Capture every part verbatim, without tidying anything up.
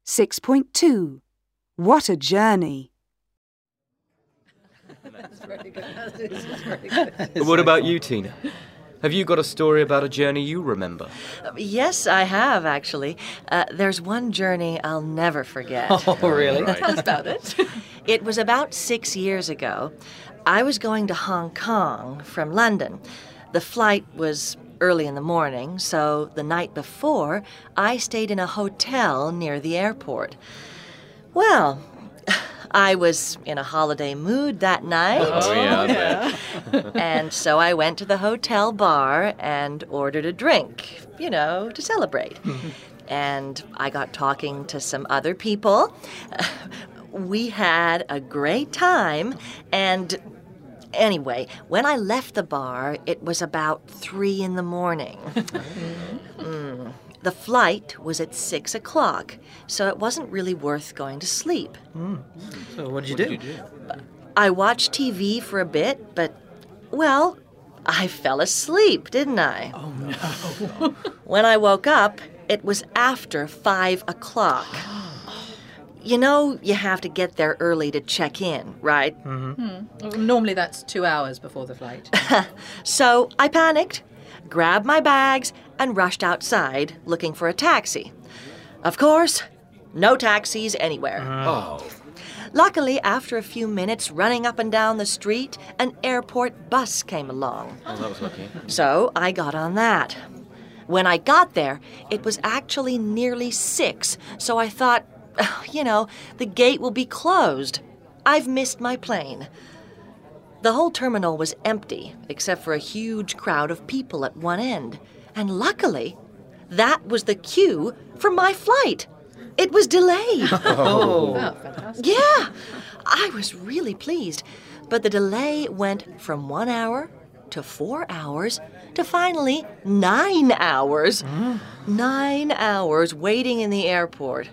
six point two. What a journey. That's very good. This is very good. What about you, Tina? Have you got a story about a journey you remember? Uh, yes, I have, actually. Uh, there's one journey I'll never forget. Oh, really? Right. Tell us about it. It was about six years ago. I was going to Hong Kong from London. The flight was early in the morning, so the night before, I stayed in a hotel near the airport. Well, I was in a holiday mood that night. Oh, yeah, I bet. And so I went to the hotel bar and ordered a drink, you know, to celebrate. And I got talking to some other people. We had a great time, and anyway, when I left the bar, it was about three in the morning. mm. The flight was at six o'clock, so it wasn't really worth going to sleep. Mm. So what did you What do? did you do? I watched T V for a bit, but, well, I fell asleep, didn't I? Oh, no. When I woke up, it was after five o'clock. You know, you have to get there early to check in, right? Well, normally that's two hours before the flight. So I panicked, grabbed my bags, and rushed outside looking for a taxi. Of course, no taxis anywhere. Oh. Luckily, after a few minutes running up and down the street, an airport bus came along. Oh, that was lucky. So I got on that. When I got there, it was actually nearly six, so I thought, you know, the gate will be closed. I've missed my plane. The whole terminal was empty, except for a huge crowd of people at one end. And luckily, that was the queue for my flight. It was delayed. Oh, fantastic. Yeah, I was really pleased. But the delay went from one hour to four hours to finally nine hours. Nine hours waiting in the airport.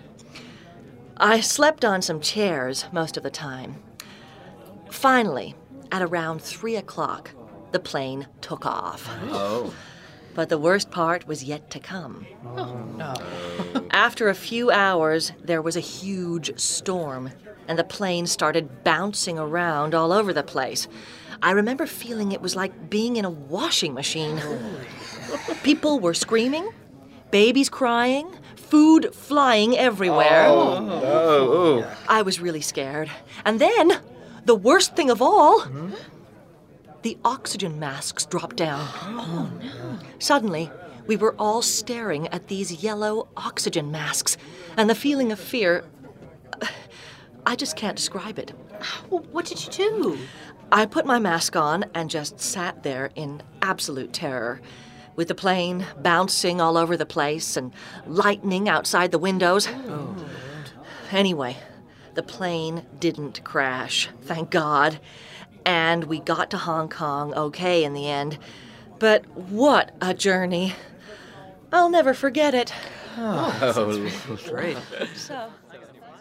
I slept on some chairs most of the time. Finally, at around three o'clock, the plane took off. Oh. But the worst part was yet to come. Oh, no. After a few hours, there was a huge storm, and the plane started bouncing around all over the place. I remember feeling it was like being in a washing machine. People were screaming, babies crying, food flying everywhere. Oh, no. I was really scared. And then, the worst thing of all, the oxygen masks dropped down. Oh, no. Suddenly, we were all staring at these yellow oxygen masks, and the feeling of fear, I just can't describe it. Well, what did you do? I put my mask on and just sat there in absolute terror, with the plane bouncing all over the place and lightning outside the windows. Oh. Anyway, the plane didn't crash, thank God. And we got to Hong Kong okay in the end. But what a journey. I'll never forget it. Oh, Great. So...